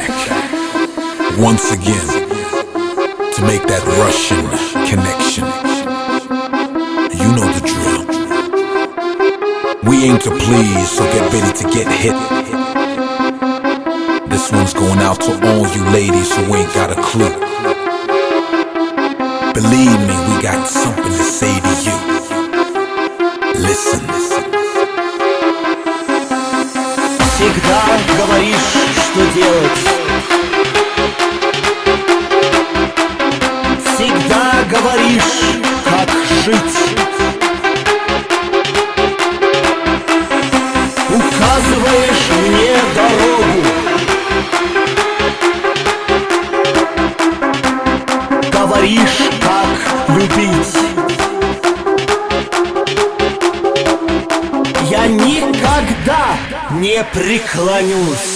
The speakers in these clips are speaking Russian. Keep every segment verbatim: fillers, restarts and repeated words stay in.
back once again to make that Russian connection. You know the drill. We aim to please, so get ready to get hit. This one's going out to all you ladies who ain't got a clue. Believe me, we got something to say to you. Listen. Всегда говоришь, что делать. Всегда говоришь, как жить. Указываешь мне дорогу. Говоришь, как любить. Я никогда не преклонюсь.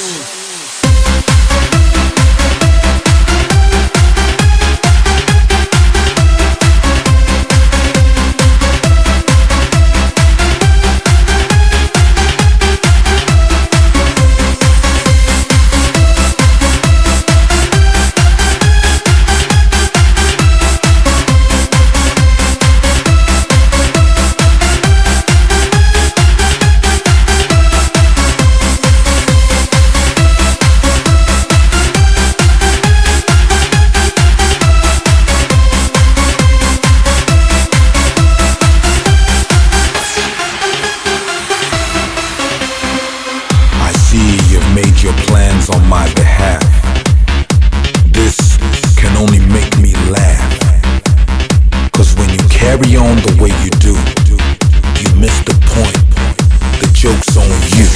Made your plans on my behalf. This can only make me laugh. Cause when you carry on the way you do, you miss the point. The joke's on you.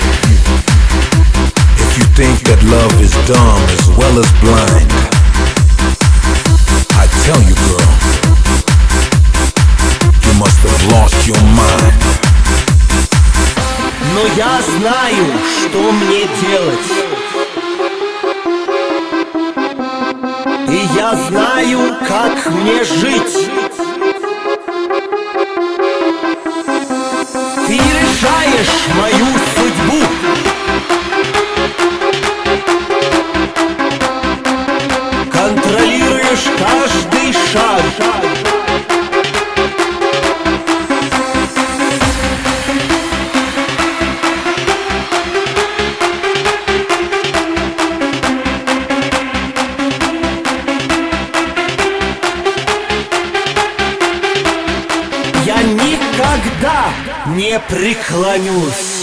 If you think that love is dumb as well as blind, I tell you, girl, you must have lost your mind. Но я знаю, что мне делать. И я знаю, как мне жить. Ты решаешь мою судьбу. Контролируешь каждый шаг. Я никогда не преклонюсь.